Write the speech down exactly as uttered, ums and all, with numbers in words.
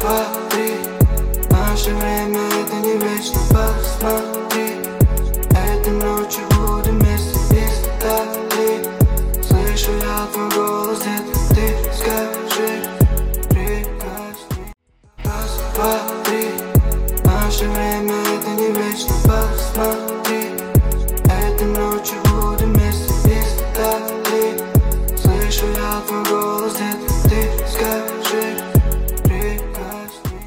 два, три. Наше время это не вечно. Посмотри, этой ночью будем вместе без дали. Слышу я твой голос, где-то ты скажи прекрасней. Раз, два,